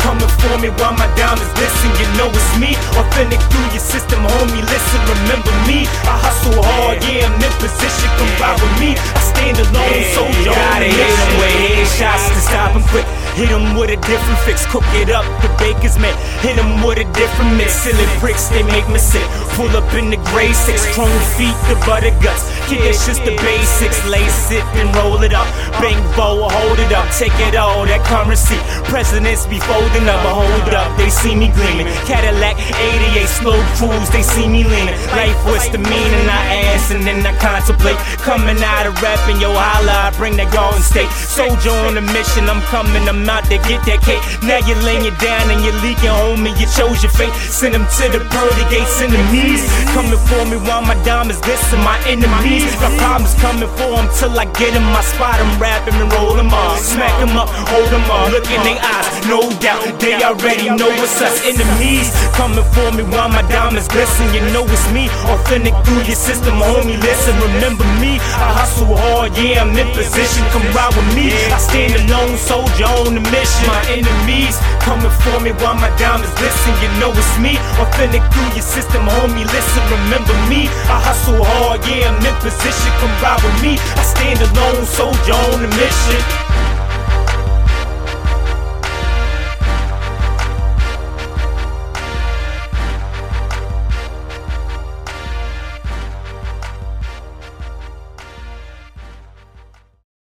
coming for me while my diamonds glisten. You know it's me, authentic through your system, homie. Listen, remember me. I hustle hard, yeah, I'm in position. Come ride with me. I stand alone, soldier. Gotta hit him with headshots to stop him quick. Hit him with a different fix, cook it up, the baker's man. Hit him with a different mix, silly bricks, they make me sick. Pull up in the gray 6, chrome feet, the butter guts. Kid, it's just the basics, lace it and roll it up. Bang bow, hold it up, take it all, that currency. Presidents be folding up, but hold up, they see me gleaming. Cadillac 88, slow cruise, they see me leaning. Life was the meaning, I ask and then I contemplate. Coming out of rapping, yo holla, I bring that Golden State. Soldier on a mission, I'm coming, I'm out to get that cake. Now you're laying it down and you're leaking, homie, you chose your fate. Send them to the pearly gates, enemies coming for me while my diamonds glisten. My enemies got problems coming for them till I get them. I spot them, rap them and roll them off. Smack them up, hold them off, look in their eyes, no doubt, they already know it's us. Enemies coming for me while my diamonds glisten. You know it's me, authentic through your system, homie, listen, remember me. I hustle hard, yeah, I'm in position, come ride with me. I stand alone, soldier on the mission. My enemies coming for me while my diamonds glisten. You know it's me, authentic through your system, homie, listen, remember me. I hustle hard, yeah, I'm in position, come ride with me. I stand alone, soldier on the mission.